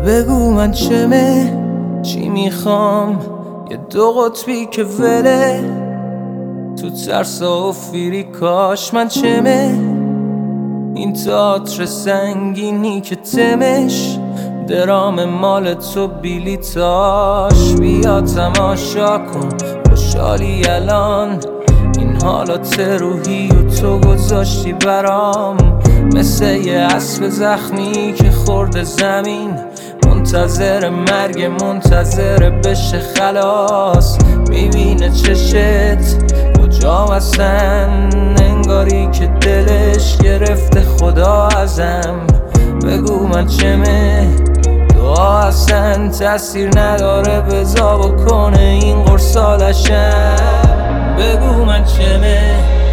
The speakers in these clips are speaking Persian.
بگو من چمه، چی میخوام، یه دو قطبی که وله تو ترسا و فیری. کاش من چمه، این تئاتر سنگینی که تمش درام مال تو بیلیتاش. بیا تماشا کن خوشحالی الان، این حالات روحی و تو گذاشتی برام. مثل یه اسب زخمی که خورده زمین، منتظر مرگ، منتظر بشه خلاص. میبینه چشت کجا هستن، انگاری که دلش گرفته خدا ازم. بگو من چمه، دعا اصلا تاثیر نداره، بزا بکنه این قرصالشم. بگو من چمه،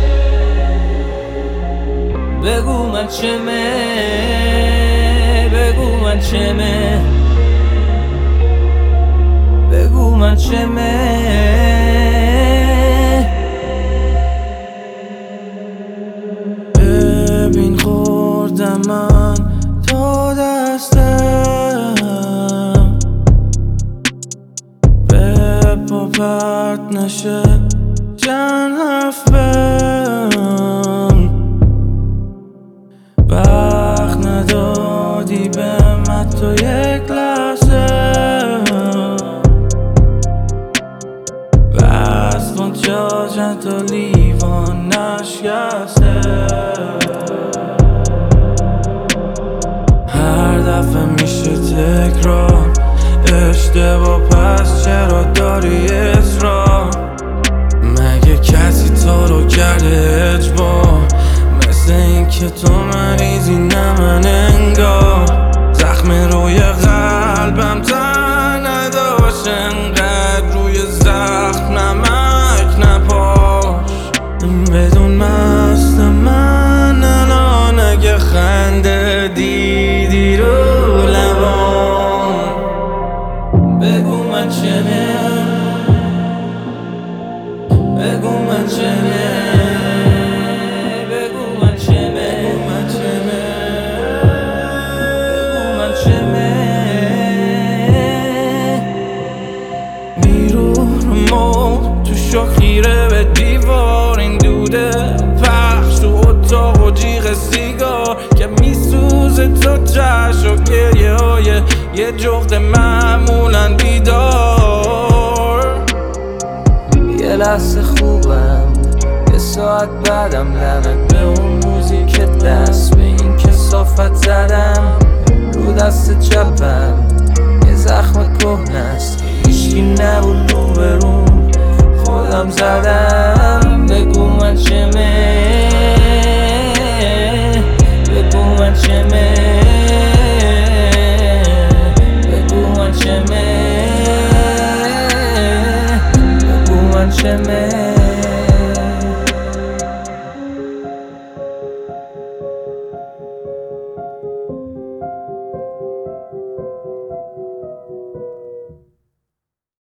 بگو من چمه، بگو من چمه، بگو من چمه. ببین خوردم من تا دستم، به پا پرت نشه چند حرف بهم. وقت ندادی به من تو یک لحظه، بس کن جا چند تا لیوان نشکسته. هر دفعه میشه تکرار اشتباه، پس چرا داری اصرار؟ مگه کسی تو رو کرده اجبار؟ مثل این که تو مریضی نه من انگار. زخم روی قلبم تن نداشت، انقدر روی زخم نمک نپاش. بدون مست من الان اگه خنده دیدی رو لبام. بگو من چمه، بگو من چمه، بگو من چمه، بگو من چمه. بیرون مرد تو شوک خیره به دیوار، این دوده پخش تو اتاق و جیغ سیگار که میسوزه تا چشم و گریه های یه جغد معمولا بیدار. یه لحظه خوبم، یه ساعت بعدم لعنت به اون موزیک دست به این کثافت زدم. رو دست چپم یه زخم کهنست که هیچکی نبود رو بروم، خودم زدم. بگو من چمه، بگو من چمه، بگو من چمه، بگو من چمه.